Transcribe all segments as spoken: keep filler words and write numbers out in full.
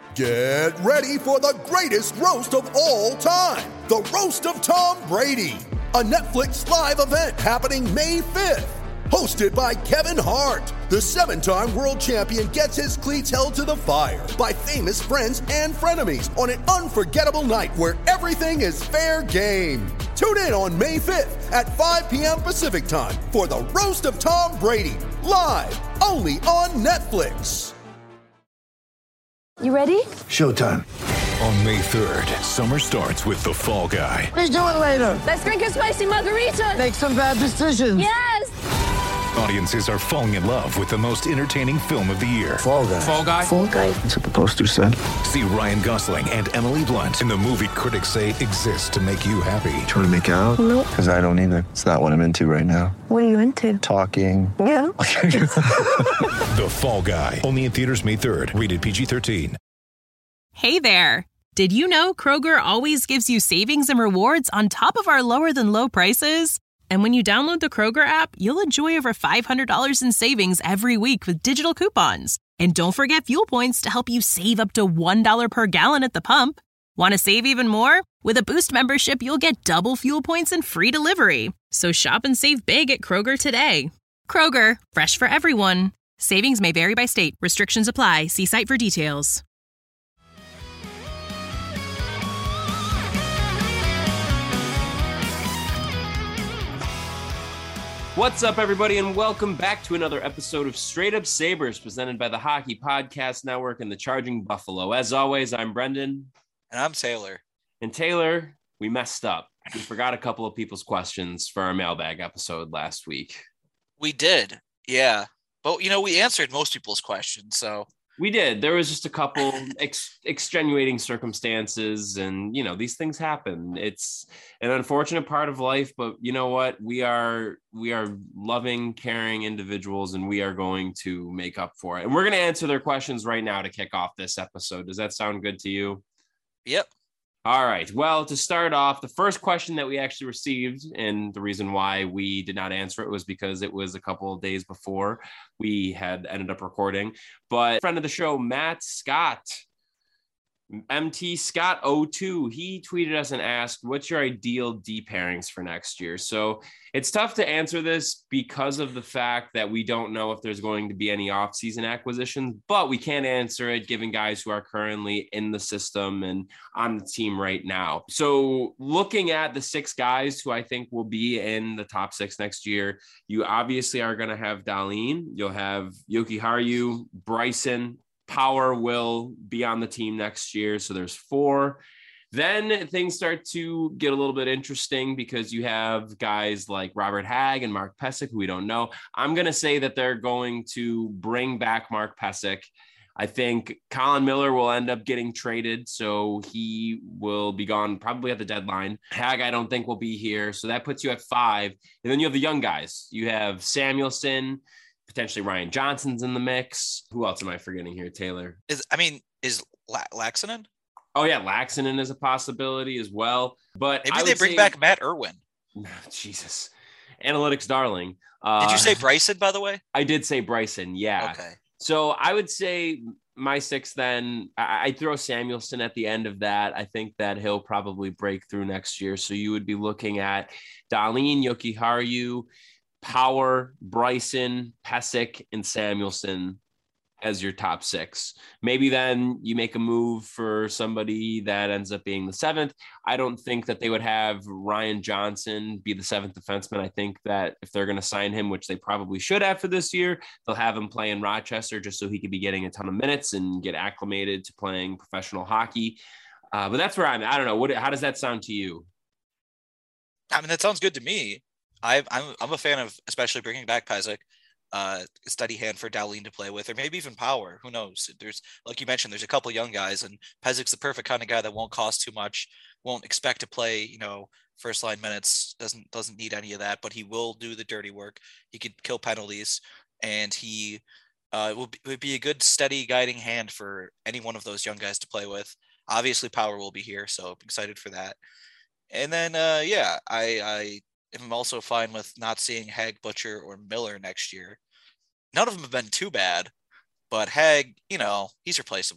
Get ready for the greatest roast of all time, the Roast of Tom Brady, a Netflix live event happening May fifth. Hosted by Kevin Hart, the seven-time world champion gets his cleats held to the fire by famous friends and frenemies on an unforgettable night where everything is fair game. Tune in on May fifth at five p.m. Pacific time for the Roast of Tom Brady, live only on Netflix. You ready? Showtime. On May third, summer starts with The Fall Guy. Let's do it later. Let's drink a spicy margarita. Make some bad decisions. Yes! Audiences are falling in love with the most entertaining film of the year. Fall Guy. Fall Guy? Fall Guy. That's what the poster said. See Ryan Gosling and Emily Blunt in the movie critics say exists to make you happy. Trying to make it out? Nope. Because I don't either. It's not what I'm into right now. What are you into? Talking. Yeah. The Fall Guy. Only in theaters May third. Rated P G thirteen. Hey there. Did you know Kroger always gives you savings and rewards on top of our lower than low prices? And when you download the Kroger app, you'll enjoy over five hundred dollars in savings every week with digital coupons. And don't forget fuel points to help you save up to one dollar per gallon at the pump. Want to save even more? With a Boost membership, you'll get double fuel points and free delivery. So shop and save big at Kroger today. Kroger, fresh for everyone. Savings may vary by state. Restrictions apply. See site for details. What's up, everybody, and welcome back to another episode of Straight Up Sabres, presented by the Hockey Podcast Network and the Charging Buffalo. As always, I'm Brendan. And I'm Taylor. And Taylor, we messed up. We forgot a couple of people's questions for our mailbag episode last week. We did, yeah. But, you know, we answered most people's questions, so... We did. There was just a couple ex- extenuating circumstances, and, you know, these things happen. It's an unfortunate part of life, but you know what? We are we are loving, caring individuals, and we are going to make up for it. And we're going to answer their questions right now to kick off this episode. Does that sound good to you? Yep. All right. Well, to start off, the first question that we actually received, and the reason why we did not answer it was because it was a couple of days before we had ended up recording. But friend of the show, Matt Scott, M T Scott oh two, he tweeted us and asked, what's your ideal D pairings for next year? So it's tough to answer this because of the fact that we don't know if there's going to be any offseason acquisitions, but we can answer it given guys who are currently in the system and on the team right now. So looking at the six guys who I think will be in the top six next year, you obviously are going to have Dahlin. You'll have Yoki Haru, Bryson. Power will be on the team next year. So there's four. Then things start to get a little bit interesting because you have guys like Robert Hagg and Mark Pysyk, who we don't know. I'm going to say that they're going to bring back Mark Pysyk. I think Colin Miller will end up getting traded, so he will be gone probably at the deadline. Hagg, I don't think will be here. So that puts you at five. And then you have the young guys. You have Samuelson, potentially Ryan Johnson's in the mix. Who else am I forgetting here, Taylor? Is I mean, is La- Laxinen? Oh, yeah, Laxinen is a possibility as well. But maybe I they bring say, back Matt Irwin. Jesus. Analytics darling. Uh, did you say Bryson, by the way? I did say Bryson, yeah. Okay. So I would say my six then, I- I'd throw Samuelson at the end of that. I think that he'll probably break through next year. So you would be looking at Dahlin, Yoki Haru, Power, Bryson, Pysyk, and Samuelson as your top six. Maybe then you make a move for somebody that ends up being the seventh. I don't think that they would have Ryan Johnson be the seventh defenseman. I think that if they're going to sign him, which they probably should have for this year, they'll have him play in Rochester just so he could be getting a ton of minutes and get acclimated to playing professional hockey. Uh, but that's where I'm I don't know. What, how does that sound to you? I mean, that sounds good to me. I, I'm I'm a fan of especially bringing back Pysyk, uh, a steady hand for Dahlin to play with, or maybe even Power. Who knows? There's, like you mentioned, there's a couple young guys, and Pysyk's the perfect kind of guy that won't cost too much, won't expect to play, you know, first line minutes, doesn't doesn't need any of that, but he will do the dirty work. He could kill penalties, and he uh, will be, would be a good steady guiding hand for any one of those young guys to play with. Obviously, Power will be here, so I'm excited for that. And then, uh, yeah, I. I I'm also fine with not seeing Hagg, Butcher, or Miller next year. None of them have been too bad, but Hagg, you know, he's replaceable.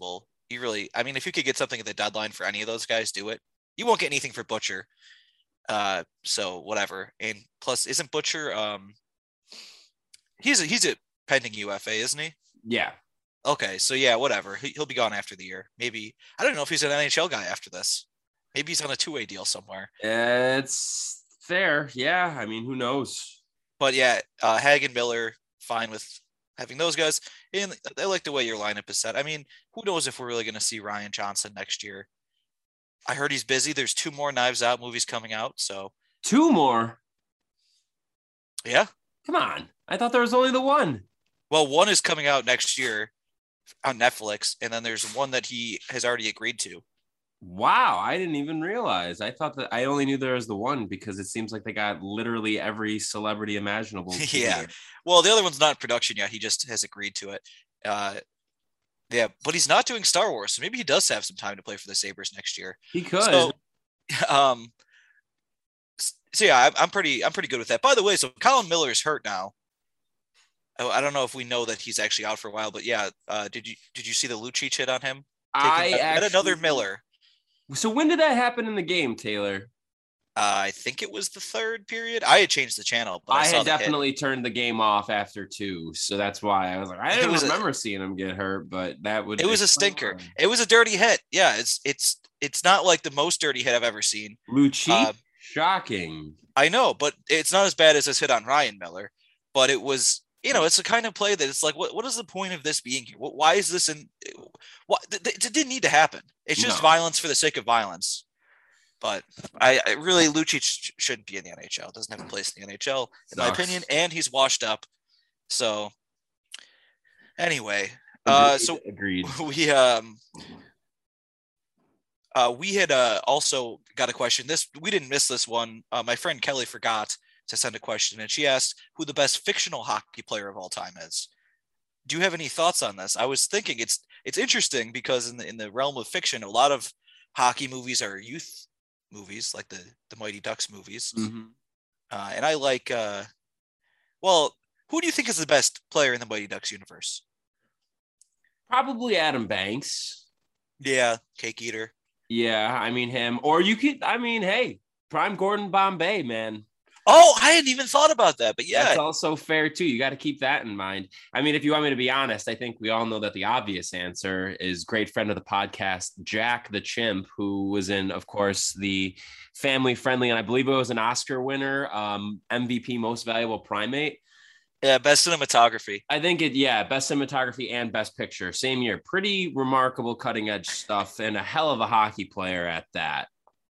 You really, I mean, if you could get something at the deadline for any of those guys, do it. You won't get anything for Butcher. Uh, so whatever. And plus, isn't Butcher? Um, he's a, he's a pending U F A, isn't he? Yeah. Okay, so yeah, whatever. He, he'll be gone after the year. Maybe I don't know if he's an N H L guy after this. Maybe he's on a two-way deal somewhere. It's fair. Yeah. I mean, who knows? But yeah, uh, Hagen, Miller, fine with having those guys. And I like the way your lineup is set. I mean, who knows if we're really going to see Ryan Johnson next year? I heard he's busy. There's two more Knives Out movies coming out. So two more. Yeah. Come on. I thought there was only the one. Well, one is coming out next year on Netflix, and then there's one that he has already agreed to. Wow, I didn't even realize. I thought that I only knew there was the one because it seems like they got literally every celebrity imaginable. Yeah. Well, the other one's not in production yet. He just has agreed to it. Uh, yeah, but he's not doing Star Wars, so maybe he does have some time to play for the Sabres next year. He could. So, um, so yeah, I'm, I'm pretty, I'm pretty good with that. By the way, so Colin Miller is hurt now. I don't know if we know that he's actually out for a while, but yeah. Uh, did you did you see the Lucic hit on him? I Taking, actually, another Miller. So when did that happen in the game, Taylor? Uh, I think it was the third period. I had changed the channel, but I, I saw had definitely hit. turned the game off after two, so that's why I was like, I didn't remember a, seeing him get hurt, but that would. It was a stinker. Fun. It was a dirty hit. Yeah, it's it's it's not like the most dirty hit I've ever seen. Lucic, uh, shocking. I know, but it's not as bad as this hit on Ryan Miller. But it was. You know, it's a kind of play that it's like, what, what is the point of this being here? Why is this in? What it didn't need to happen. It's just no. violence for the sake of violence. But I, I really, Lucic shouldn't be in the N H L. Doesn't have a place in the N H L, in Sucks. my opinion. And he's washed up. So, anyway, uh, so agreed. We um, uh, we had uh also got a question. This we didn't miss this one. Uh, my friend Kelly forgot to send a question, and she asked who the best fictional hockey player of all time is. Do you have any thoughts on this? I was thinking it's it's interesting because in the in the realm of fiction, a lot of hockey movies are youth movies, like the the Mighty Ducks movies, mm-hmm. uh, and I like. Uh, well, who do you think is the best player in the Mighty Ducks universe? Probably Adam Banks. Yeah, cake eater. Yeah, I mean him, or you could. I mean, hey, prime Gordon Bombay, man. Oh, I hadn't even thought about that, but yeah. That's also fair, too. You got to keep that in mind. I mean, if you want me to be honest, I think we all know that the obvious answer is great friend of the podcast, Jack the Chimp, who was in, of course, the family-friendly, and I believe it was an Oscar winner, um, M V P Most Valuable Primate. Yeah, best cinematography. I think it, yeah, best cinematography and best picture. Same year. Pretty remarkable cutting-edge stuff, and a hell of a hockey player at that.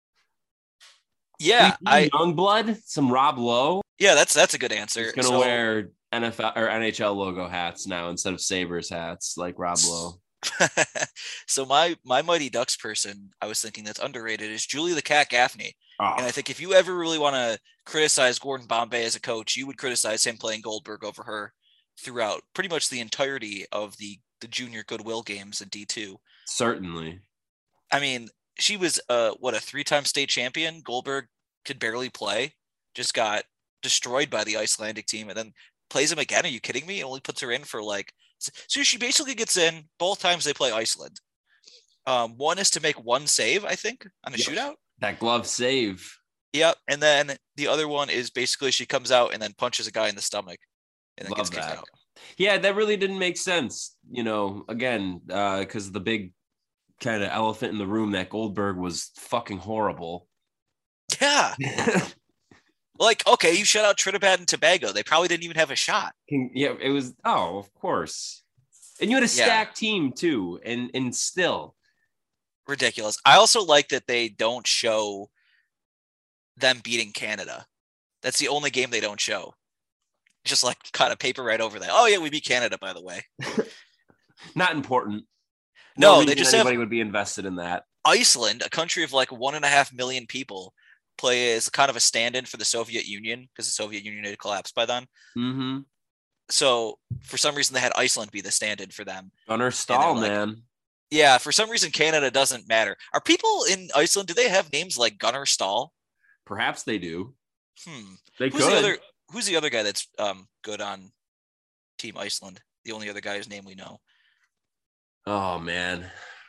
Yeah, I Youngblood, some Rob Lowe. Yeah, that's that's a good answer. He's gonna so, wear N F L or N H L logo hats now instead of Sabres hats, like Rob Lowe. So my my Mighty Ducks person, I was thinking that's underrated is Julie the Cat Gaffney. Oh. And I think if you ever really want to criticize Gordon Bombay as a coach, you would criticize him playing Goldberg over her throughout pretty much the entirety of the the junior Goodwill games in D two. Certainly. I mean. She was uh what a three-time state champion. Goldberg could barely play, just got destroyed by the Icelandic team, and then plays him again. Are you kidding me? Only puts her in for like so she basically gets in both times they play Iceland. Um, one is to make one save, I think, on a yep. shootout. That glove save. Yep, and then the other one is basically she comes out and then punches a guy in the stomach, and then Love gets kicked that. out. Yeah, that really didn't make sense. You know, again, because uh, the big. Kind of elephant in the room that Goldberg was fucking horrible. Yeah. Like, okay, you shut out Trinidad and Tobago. They probably didn't even have a shot. Yeah, it was, oh, of course. And you had a stacked yeah. team too, and and still. Ridiculous. I also like that they don't show them beating Canada. That's the only game they don't show. Just like kind of paper right over that. Oh yeah, we beat Canada, by the way. Not important. No, no they just anybody have would be invested in that. Iceland, a country of like one and a half million people, play as kind of a stand-in for the Soviet Union because the Soviet Union had collapsed by then. Mm-hmm. So for some reason, they had Iceland be the stand-in for them. Gunnar Stahl, like, man. Yeah, for some reason, Canada doesn't matter. Are people in Iceland? Do they have names like Gunnar Stahl? Perhaps they do. Hmm. They who's could. The other, who's the other guy that's um good on Team Iceland? The only other guy whose name we know. Oh man,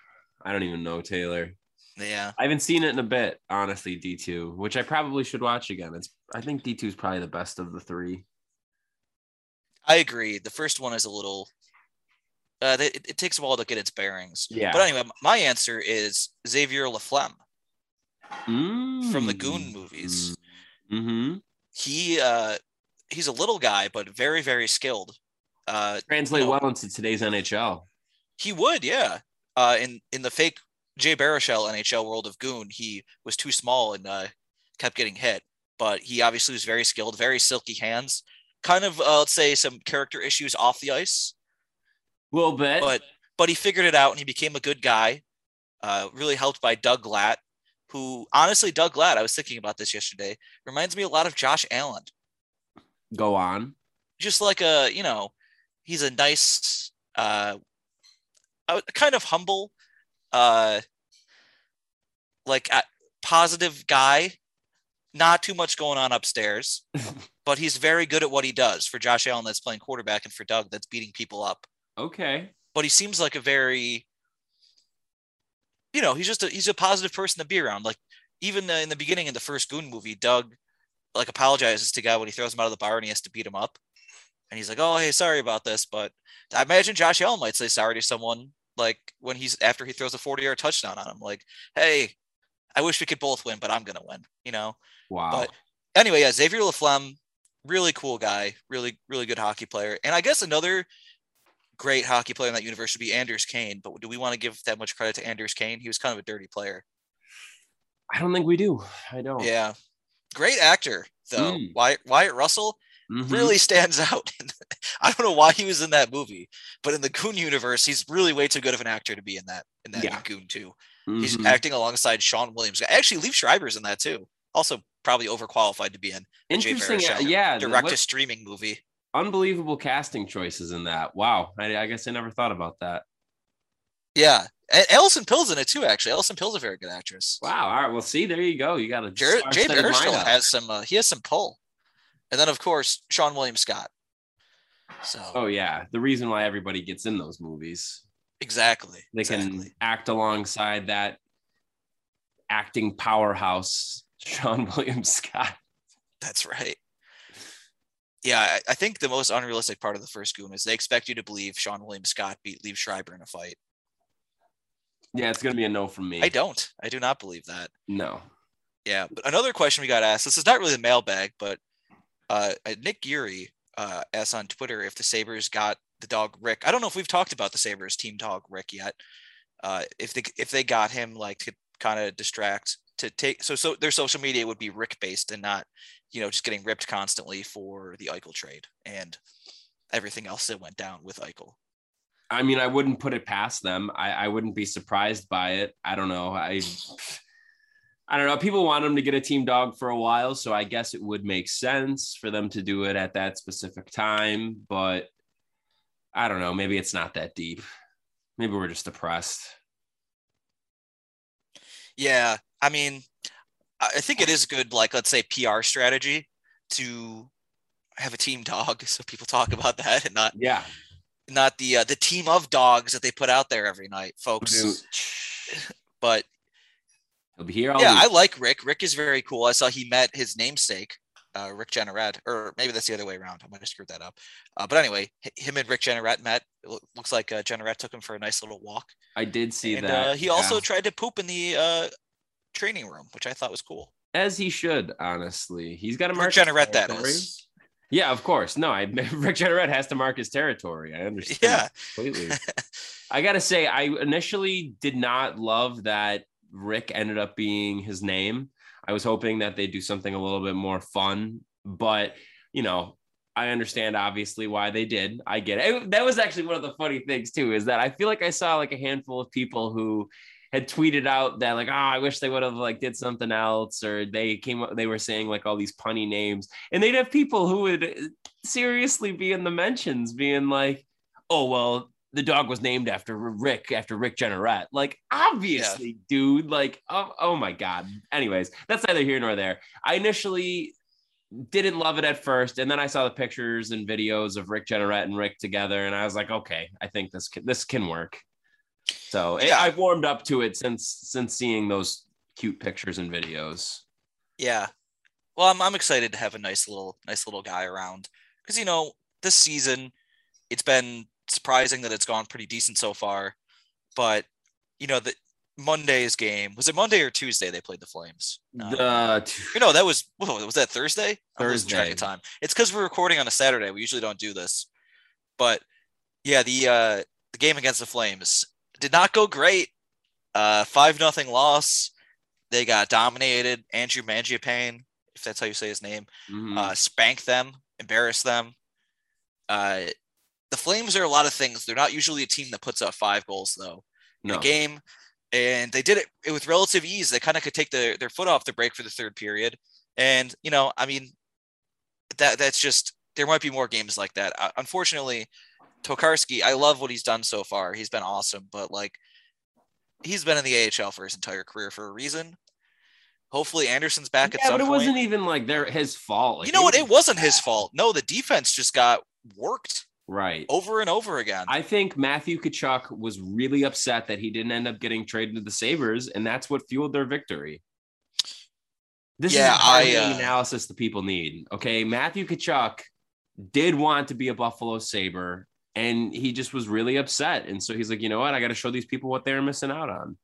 I don't even know, Taylor. Yeah. I haven't seen it in a bit, honestly, D two, which I probably should watch again. It's I think D two is probably the best of the three. I agree. The first one is a little uh it, it takes a while to get its bearings. Yeah. But anyway, my answer is Xavier Laflamme Mm. from the Goon movies. Mm-hmm. He uh he's a little guy, but very, very skilled. Uh Translate you know, well into today's N H L. He would, yeah. Uh in, in the fake Jay Baruchel N H L world of Goon, he was too small and uh, kept getting hit. But he obviously was very skilled, very silky hands. Kind of, uh, let's say, some character issues off the ice. A little bit. But but he figured it out and he became a good guy. Uh, really helped by Doug Glatt, who, honestly, Doug Glatt, I was thinking about this yesterday, reminds me a lot of Josh Allen. Go on. Just like a, you know, he's a nice, uh, kind of humble, uh like a positive guy, not too much going on upstairs, but he's very good at what he does. For Josh Allen that's playing quarterback, and for Doug that's beating people up. Okay. But he seems like a very, you know, he's just a he's a positive person to be around. Like even in the beginning in the first Goon movie, Doug like apologizes to guy when he throws him out of the bar and he has to beat him up, and he's like, "Oh, hey, sorry about this." But I imagine Josh Allen might say sorry to someone. Like when he's after he throws a forty-yard touchdown on him, like, "Hey, I wish we could both win, but I'm gonna win," you know. Wow. But anyway, yeah, Xavier Laflamme, really cool guy, really, really good hockey player, and I guess another great hockey player in that universe would be Anders Kane. But do we want to give that much credit to Anders Kane? He was kind of a dirty player. I don't think we do. I don't. Yeah, great actor though. Mm. Wyatt, Wyatt Russell Mm-hmm. really stands out. I don't know why he was in that movie, but in the Goon universe, he's really way too good of an actor to be in that. In that Yeah. in Goon too, Mm-hmm. he's acting alongside Sean Williams. Actually, Liev Schreiber's in that too. Also, probably overqualified to be in. a Jay Interesting. Baruchel Yeah. direct what- to streaming movie. Unbelievable casting choices in that. Wow. I, I guess I never thought about that. Yeah, and Alison Pill's in it too. Actually, Alison Pill's a very good actress. Wow. All right. Well, see, there you go. You got a Jer- Jay star-studded Baruchel lineup. has some. Uh, he has some pull, and then of course Sean William Scott. So Oh yeah, the reason why everybody gets in those movies. exactly, They exactly. can act alongside that acting powerhouse, Sean William Scott. That's right. Yeah, I, I think the most unrealistic part of the first Goon is they expect you to believe Sean William Scott beat Liev Schreiber in a fight. Yeah, it's gonna be a no from me. I don't. I do not believe that. No. Yeah, but another question we got asked. This is not really the mailbag, but uh, Nick Geary uh, asked on Twitter if the Sabres got the dog Rick. I don't know if we've talked about the Sabres team dog Rick yet. Uh, if they if they got him like to kind of distract to take so so their social media would be Rick based and not, you know, just getting ripped constantly for the Eichel trade and everything else that went down with Eichel. I mean, I wouldn't put it past them. I, I wouldn't be surprised by it. I don't know. I I don't know. People want them to get a team dog for a while, so I guess it would make sense for them to do it at that specific time. But I don't know. Maybe it's not that deep. Maybe we're just depressed. Yeah, I mean, I think it is good, like, let's say P R strategy to have a team dog so people talk about that and not Yeah. not the uh, the team of dogs that they put out there every night, folks. But He'll be here all yeah, week. I like Rick. Rick is very cool. I saw he met his namesake, uh, Rick Jeanneret, or maybe that's the other way around. I might have screwed that up. Uh, but anyway, h- him and Rick Jeanneret met. It loo- looks like uh, Jeanneret took him for a nice little walk. I did see and that. uh, he also yeah. tried to poop in the uh, training room, which I thought was cool. As he should, honestly. He's got to mark Rick his Jeanneret, that territory. is. Yeah, of course. No, I Rick Jeanneret has to mark his territory. I understand. Yeah. Completely. I got to say, I initially did not love that Rick ended up being his name. I was hoping that they'd do something a little bit more fun, but, you know, I understand obviously why they did. I get it. It- That was actually one of the funny things too, is that I feel like I saw like a handful of people who had tweeted out that like, oh, I wish they would have like did something else, or they came up, they were saying like all these punny names, and they'd have people who would seriously be in the mentions being like, oh, well, the dog was named after Rick, after Rick Jeanneret. Like, obviously, dude, like, oh, oh my God. Anyways, that's neither here nor there. I initially didn't love it at first, and then I saw the pictures and videos of Rick Jeanneret and Rick together, and I was like, okay, I think this can, this can work. So Yeah. I've warmed up to it since since seeing those cute pictures and videos. Yeah. Well, I'm I'm excited to have a nice little nice little guy around because you know this season it's been surprising that it's gone pretty decent so far, but you know the Monday's game was it Monday or Tuesday they played the Flames? Um, The you know that was whoa, was that Thursday? I'm losing track Thursday. of time. It's because we're recording on a Saturday. We usually don't do this, but yeah, the uh, the game against the Flames did not go great. Uh, five nothing loss. They got dominated. Andrew Mangiapane, if that's how you say his name, Mhm. uh, spanked them, embarrassed them. Uh, the Flames are a lot of things. They're not usually a team that puts up five goals though in No. a game, and they did it, it with relative ease. They kind of could take the, their foot off the brake for the third period, and you know, I mean, that that's just there might be more games like that. Uh, unfortunately, Tokarski, I love what he's done so far. He's been awesome, but like he's been in the A H L for his entire career for a reason. Hopefully Anderson's back at Yeah, some but it point. wasn't even like their his fault. Like, You know what? was It wasn't his bad. fault. No, the defense just got worked Right. over and over again. I think Matthew Tkachuk was really upset that he didn't end up getting traded to the Sabres, and that's what fueled their victory. This Yeah, is the hard I, uh, analysis the people need. Okay, Matthew Tkachuk did want to be a Buffalo Sabre, and he just was really upset. And so he's like, you know what? I got to show these people what they're missing out on.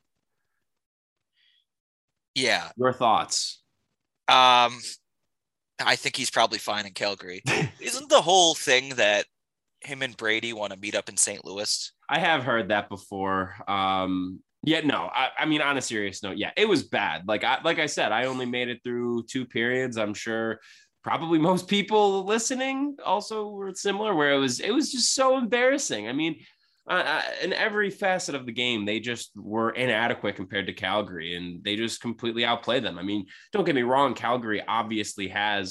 yeah. Your thoughts? Um, I think he's probably fine in Calgary. Isn't the whole thing that him and Brady want to meet up in Saint Louis? I have heard that before. Um, yeah, no, I, I mean, on a serious note, yeah, it was bad. Like I, like I said, I only made it through two periods. I'm sure probably most people listening also were similar, where it was, it was just so embarrassing. I mean, uh, in every facet of the game, they just were inadequate compared to Calgary, and they just completely outplayed them. I mean, don't get me wrong, Calgary obviously has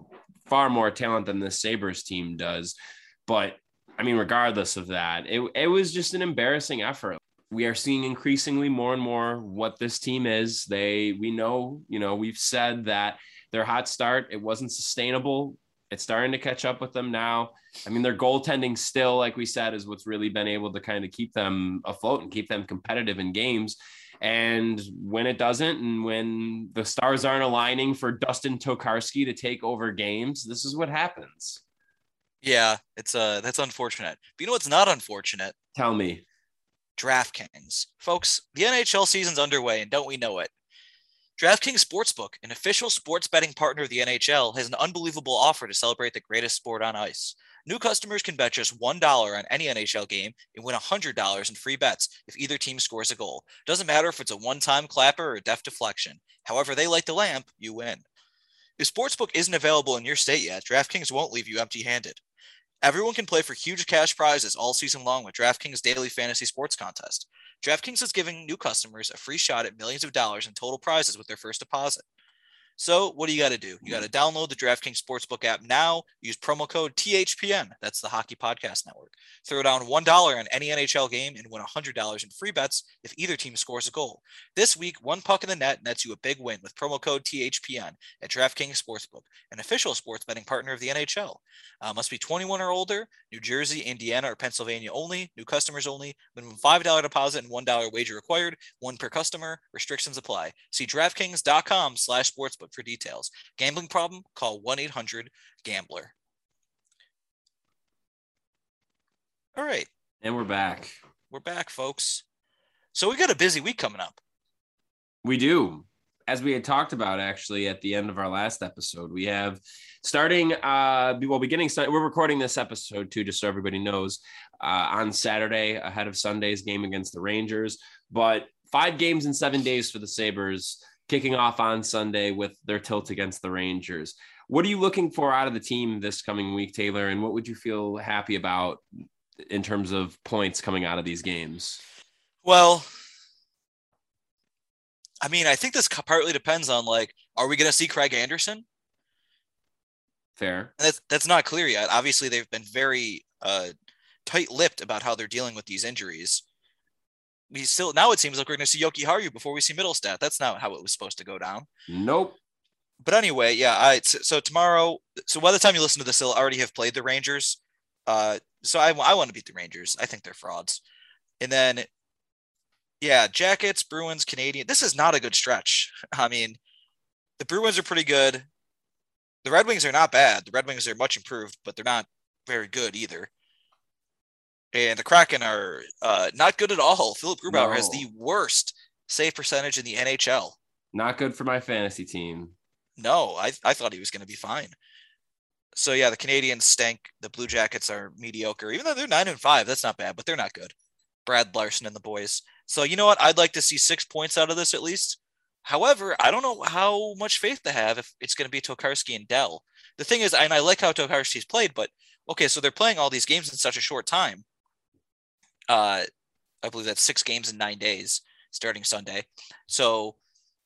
far more talent than the Sabres team does, but I mean, regardless of that, it, it was just an embarrassing effort. We are seeing increasingly more and more what this team is. They, we know, you know, we've said that their hot start, it wasn't sustainable. It's starting to catch up with them now. I mean, their goaltending still, like we said, is what's really been able to kind of keep them afloat and keep them competitive in games. And when it doesn't, and when the stars aren't aligning for Dustin Tokarski to take over games, this is what happens. Yeah, it's uh that's unfortunate. But you know what's not unfortunate? Tell me. DraftKings. Folks, the N H L season's underway, and don't we know it? DraftKings Sportsbook, an official sports betting partner of the N H L, has an unbelievable offer to celebrate the greatest sport on ice. New customers can bet just one dollar on any N H L game and win one hundred dollars in free bets if either team scores a goal. Doesn't matter if it's a one-time clapper or a deft deflection. However they light the lamp, you win. If Sportsbook isn't available in your state yet, DraftKings won't leave you empty-handed. Everyone can play for huge cash prizes all season long with DraftKings Daily Fantasy Sports Contest. DraftKings is giving new customers a free shot at millions of dollars in total prizes with their first deposit. So what do you got to do? You got to download the DraftKings Sportsbook app now. Use promo code T H P N. That's the Hockey Podcast Network. Throw down one dollar on any N H L game and win one hundred dollars in free bets if either team scores a goal. This week, one puck in the net nets you a big win with promo code T H P N at DraftKings Sportsbook, an official sports betting partner of the N H L. Uh, must be twenty-one or older. New Jersey, Indiana, or Pennsylvania only. New customers only. Minimum five dollars deposit and one dollar wager required. One per customer. Restrictions apply. See DraftKings.com slash sportsbook for details. Gambling problem? Call one eight hundred gambler. All right. And we're back. We're back, folks. So we got a busy week coming up. We do. As we had talked about actually at the end of our last episode, we have starting, uh, well, beginning, we're recording this episode too, just so everybody knows, uh, on Saturday ahead of Sunday's game against the Rangers, but five games in seven days for the Sabres, kicking off on Sunday with their tilt against the Rangers. What are you looking for out of the team this coming week, Taylor? And what would you feel happy about in terms of points coming out of these games? Well, I mean, I think this partly depends on, like, are we going to see Craig Anderson? Fair. And that's, that's not clear yet. Obviously, they've been very uh, tight-lipped about how they're dealing with these injuries. We still, now it seems like we're going to see Yoki Haru before we see Middlestat. That's not how it was supposed to go down. Nope. But anyway, yeah. I, so, so tomorrow, so by the time you listen to this, they'll already have played the Rangers. Uh, so I, I want to beat the Rangers. I think they're frauds. And then Yeah, Jackets, Bruins, Canadian. This is not a good stretch. I mean, the Bruins are pretty good. The Red Wings are not bad. The Red Wings are much improved, but they're not very good either. And the Kraken are uh, not good at all. Philip Grubauer No. has the worst save percentage in the N H L. Not good for my fantasy team. No, I, I thought he was going to be fine. So, yeah, the Canadians stink. The Blue Jackets are mediocre. Even though they're nine and five, that's not bad, but they're not good. Brad Larson and the boys. So, you know what? I'd like to see six points out of this at least. However, I don't know how much faith to have if it's going to be Tokarski and Dell. The thing is, and I like how Tokarski's played, but okay, so they're playing all these games in such a short time. Uh, I believe that's six games in nine days starting Sunday. So,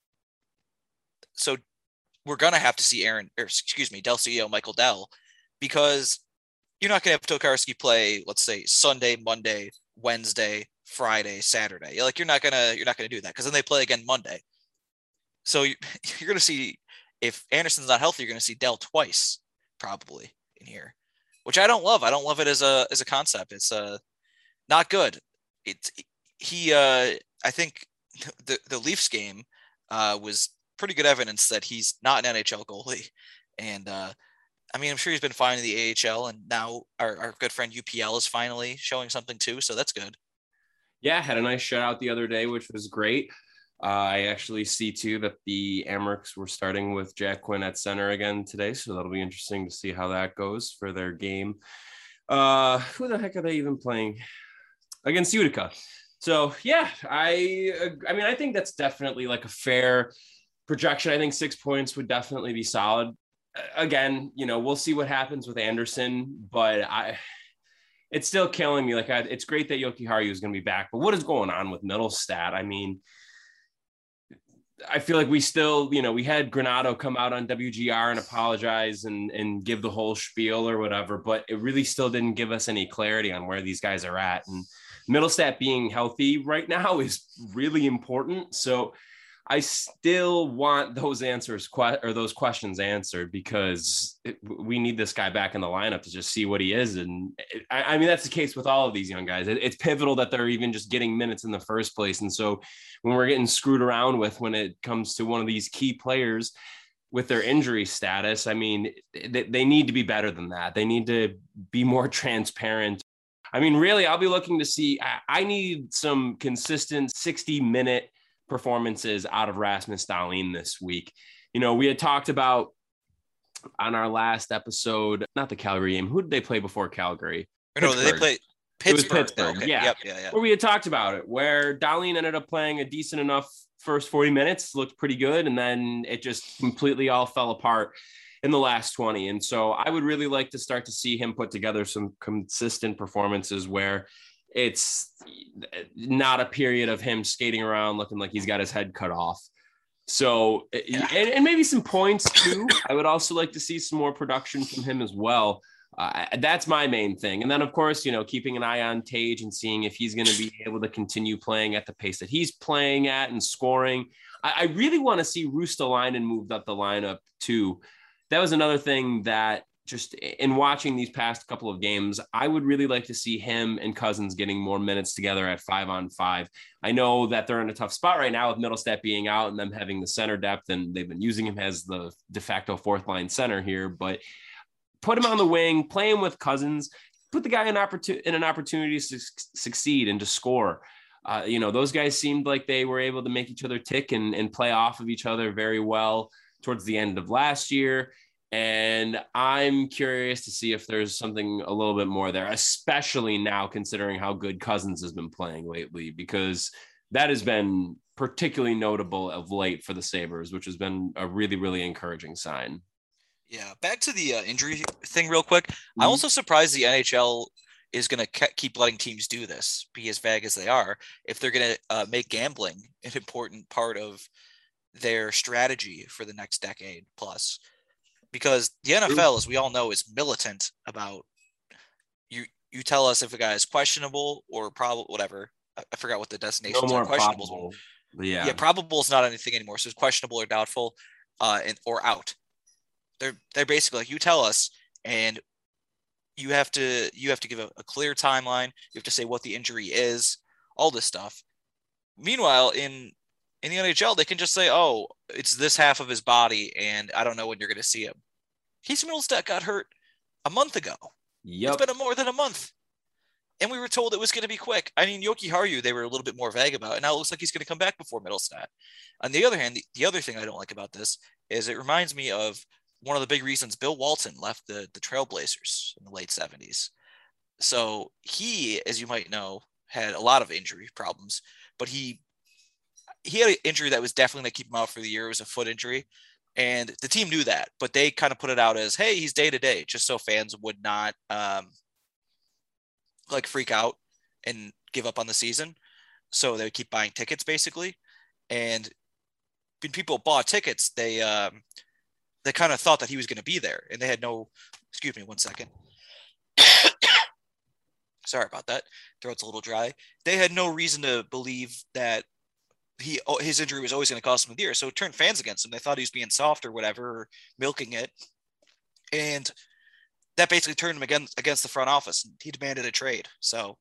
so we're going to have to see Aaron, or excuse me, Del C E O Michael Dell, because you're not going to have Tokarski play, let's say Sunday, Monday, Wednesday, Friday, Saturday. You're like, you're not going to, you're not going to do that because then they play again Monday. So you're, you're going to see, if Anderson's not healthy, you're going to see Dell twice probably in here, which I don't love. I don't love it as a, as a concept. It's uh, not good. It's he, uh, I think the, the Leafs game uh, was pretty good evidence that he's not an N H L goalie. And uh, I mean, I'm sure he's been fine in the A H L, and now our, our good friend U P L is finally showing something too. So that's good. Yeah, had a nice shutout the other day, which was great. Uh, I actually see too that the Amerks were starting with Jack Quinn at center again today, so that'll be interesting to see how that goes for their game. Uh, who the heck are they even playing against Utica? So yeah, I I mean I think that's definitely like a fair projection. I think six points would definitely be solid. Again, you know, we'll see what happens with Anderson, but I. It's still killing me. Like I, it's great that Jokiharju is going to be back, but what is going on with Middlestat? I mean. I feel like we still, you know, we had Granato come out on W G R and apologize and, and give the whole spiel or whatever, but it really still didn't give us any clarity on where these guys are at. And Middlestat being healthy right now is really important. So I still want those answers que- or those questions answered because it, we need this guy back in the lineup to just see what he is. And it, I, I mean, that's the case with all of these young guys. It, it's pivotal that they're even just getting minutes in the first place. And so when we're getting screwed around with, when it comes to one of these key players with their injury status, I mean, they, they need to be better than that. They need to be more transparent. I mean, really, I'll be looking to see, I, I need some consistent sixty minute performances out of Rasmus Dahlin this week. You know, we had talked about on our last episode, not the Calgary game. Who did they play before Calgary? No, they played Pittsburgh. Pittsburgh. Okay. Yeah. Yep, yeah, yeah. Where we had talked about it, where Dahlin ended up playing a decent enough first forty minutes, looked pretty good, and then it just completely all fell apart in the last twenty. And so I would really like to start to see him put together some consistent performances where it's not a period of him skating around looking like he's got his head cut off. So, yeah. and, and maybe some points too. I would also like to see some more production from him as well. Uh, that's my main thing. And then, of course, you know, keeping an eye on Tage and seeing if he's going to be able to continue playing at the pace that he's playing at and scoring. I, I really want to see Ruotsalainen moved up the lineup too. That was another thing that just in watching these past couple of games, I would really like to see him and Cousins getting more minutes together at five on five. I know that they're in a tough spot right now with Middlestat being out and them having the center depth, and they've been using him as the de facto fourth line center here, but put him on the wing, play him with Cousins, put the guy in, opportun- in an opportunity to su- succeed and to score. Uh, you know, those guys seemed like they were able to make each other tick and, and play off of each other very well towards the end of last year. And I'm curious to see if there's something a little bit more there, especially now considering how good Cousins has been playing lately, because that has been particularly notable of late for the Sabres, which has been a really, really encouraging sign. Yeah. Back to the uh, injury thing real quick. Mm-hmm. I'm also surprised the N H L is going to ke- keep letting teams do this, be as vague as they are, if they're going to uh, make gambling an important part of their strategy for the next decade plus. Because the N F L, as we all know, is militant about you. You tell us if a guy is questionable or probable, whatever. I, I forgot what the destinations no more are. Questionable. Probable. Yeah, yeah, probable is not anything anymore. So it's questionable or doubtful, uh, and or out. They're they're basically like, you tell us, and you have to you have to give a, a clear timeline. You have to say what the injury is, all this stuff. Meanwhile, in in the N H L, they can just say, "Oh, it's this half of his body, and I don't know when you're going to see him." Casey Mittelstadt got hurt a month ago. Yep. It's been a more than a month, and we were told it was going to be quick. I mean, Yoki Haru, they were a little bit more vague about, and now it looks like he's going to come back before Mittelstadt. On the other hand, the, the other thing I don't like about this is it reminds me of one of the big reasons Bill Walton left the the Trailblazers in the late seventies. So he, as you might know, had a lot of injury problems, but he he had an injury that was definitely going to keep him out for the year. It was a foot injury, and the team knew that, but they kind of put it out as, hey, he's day to day, just so fans would not um, like freak out and give up on the season. So they would keep buying tickets basically. And when people bought tickets, they um, they kind of thought that he was going to be there, and they had no, excuse me, one second. Sorry about that. Throat's a little dry. They had no reason to believe that he his injury was always going to cost him the year. So it turned fans against him. They thought he was being soft or whatever, or milking it. And that basically turned him against, against the front office. He demanded a trade. So.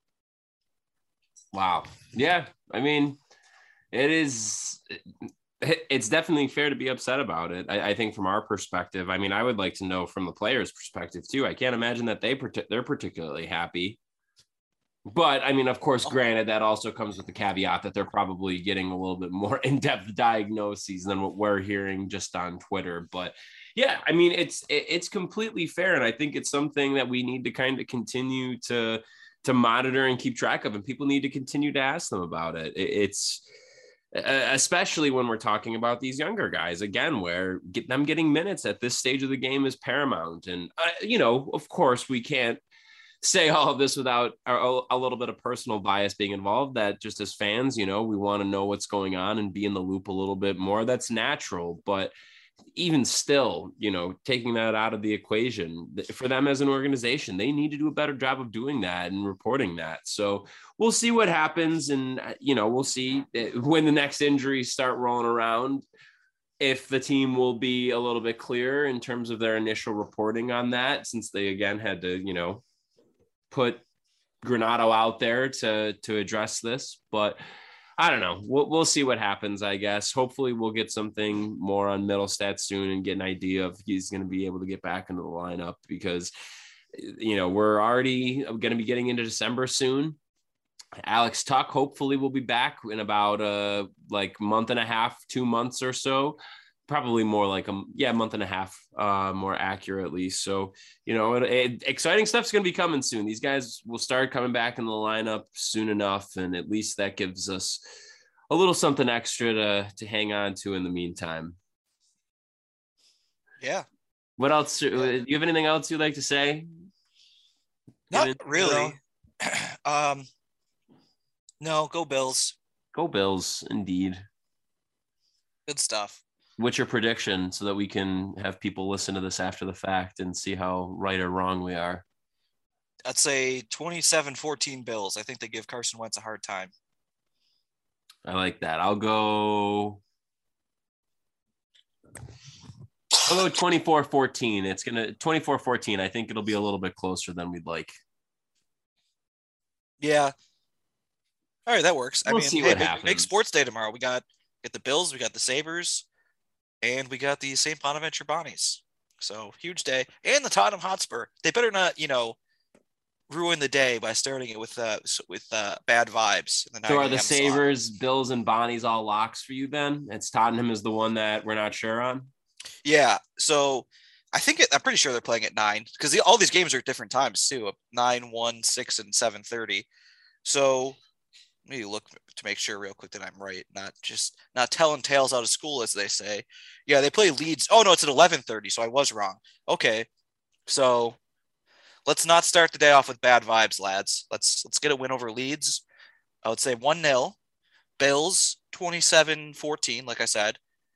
Wow. Yeah. I mean, it is, it's definitely fair to be upset about it. I, I think from our perspective, I mean, I would like to know from the players' perspective too. I can't imagine that they, they're particularly happy. But I mean, of course, granted, that also comes with the caveat that they're probably getting a little bit more in-depth diagnoses than what we're hearing just on Twitter. But yeah, I mean, it's it's completely fair, and I think it's something that we need to kind of continue to to monitor and keep track of, and people need to continue to ask them about it. It's especially when we're talking about these younger guys again, where get them getting minutes at this stage of the game is paramount. And uh, you know, of course, we can't say all of this without a, a little bit of personal bias being involved, that just as fans, you know, we want to know what's going on and be in the loop a little bit more. That's natural. But even still, you know, taking that out of the equation for them as an organization, they need to do a better job of doing that and reporting that. So we'll see what happens. And, you know, we'll see when the next injuries start rolling around, if the team will be a little bit clearer in terms of their initial reporting on that, since they again had to, you know, put Granato out there to, to address this. But I don't know. We'll, we'll see what happens, I guess. Hopefully we'll get something more on Mittelstadt soon and get an idea of he's going to be able to get back into the lineup, because, you know, we're already going to be getting into December soon. Alex Tuch hopefully will be back in about a like month and a half, two months or so. Probably more like a yeah month and a half, uh, more accurately. So, you know, it, it, exciting stuff's going to be coming soon. These guys will start coming back in the lineup soon enough, and at least that gives us a little something extra to to hang on to in the meantime. Yeah. What else? Yeah. Do you have anything else you'd like to say? Not really. um, no, go Bills. Go Bills, indeed. Good stuff. What's your prediction, so that we can have people listen to this after the fact and see how right or wrong we are? I'd say twenty-seven fourteen Bills. I think they give Carson Wentz a hard time. I like that. I'll go I'll go twenty-four fourteen. It's going to twenty-four fourteen. I think it'll be a little bit closer than we'd like. Yeah. All right, that works. We'll I mean, see hey, what big, happens. big sports day tomorrow. We got get the Bills, we got the Sabres, and we got the Saint Bonaventure Bonnies. So huge day. And the Tottenham Hotspur. They better not, you know, ruin the day by starting it with uh with uh, bad vibes. In the so are the slot. Sabres, Bills, and Bonnies all locks for you then? It's Tottenham is the one that we're not sure on? Yeah. So I think it, I'm pretty sure they're playing at nine, because the, all these games are at different times too. Nine, one, six, and seven thirty. So let me look to make sure real quick that I'm right. Not just not telling tales out of school, as they say. Yeah, they play Leeds. Oh no, it's at eleven thirty. So I was wrong. Okay. So let's not start the day off with bad vibes, lads. Let's let's get a win over Leeds. I would say one nil. Bills twenty-seven fourteen, like I said.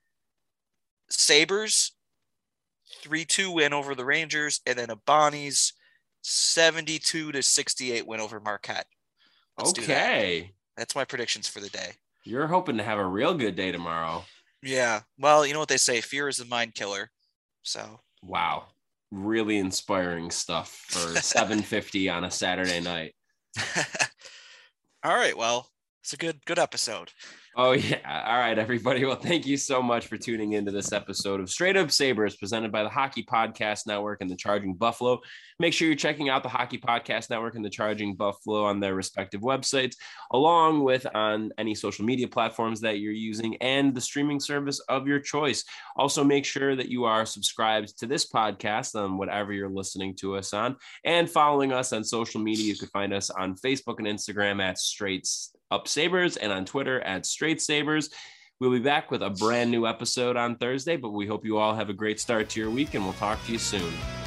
Sabres three two win over the Rangers, and then a Bonnies seventy-two to sixty-eight win over Marquette. Let's okay. That. That's my predictions for the day. You're hoping to have a real good day tomorrow. Yeah. Well, you know what they say, fear is the mind killer. So wow. Really inspiring stuff for seven fifty on a Saturday night. All right. Well, It's a good good episode. Oh, yeah. All right, everybody. Well, thank you so much for tuning into this episode of Straight Up Sabres presented by the Hockey Podcast Network and the Charging Buffalo. Make sure you're checking out the Hockey Podcast Network and the Charging Buffalo on their respective websites, along with on any social media platforms that you're using and the streaming service of your choice. Also, make sure that you are subscribed to this podcast on whatever you're listening to us on and following us on social media. You can find us on Facebook and Instagram at Straight Up Sabres and on Twitter at Straight Sabres. We'll be back with a brand new episode on Thursday, but we hope you all have a great start to your week, and we'll talk to you soon.